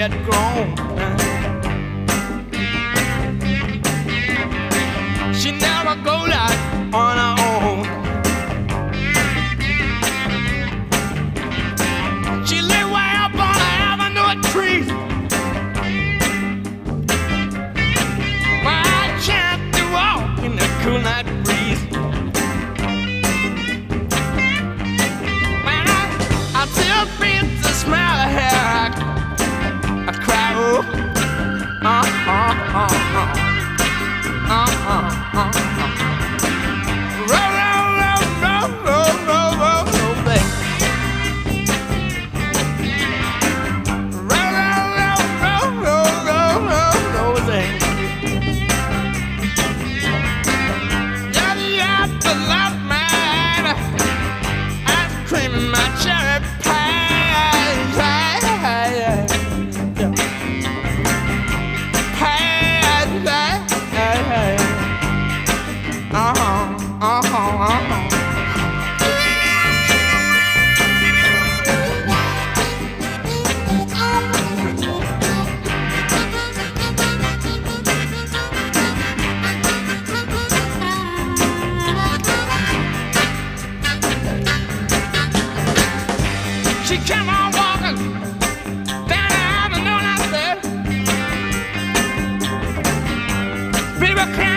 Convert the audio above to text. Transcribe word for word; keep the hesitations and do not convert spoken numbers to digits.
get grown. She never goes out on her own. She live way up on the avenue tree, where I chance to walk in the cool night breeze. When I, I still feel the smell of hair, I, I cry, oh, uh, uh, uh, uh. Uh, uh, uh, uh. Roll, roll, roll, roll, roll, roll, roll, baby. Roll, roll, roll, roll, roll, roll, roll, baby. Yeah, you have to love me. Ice cream in my cherry pie. Yeah. Uh-huh, uh-huh, uh-huh. She came on walking down the avenue and I said, people can't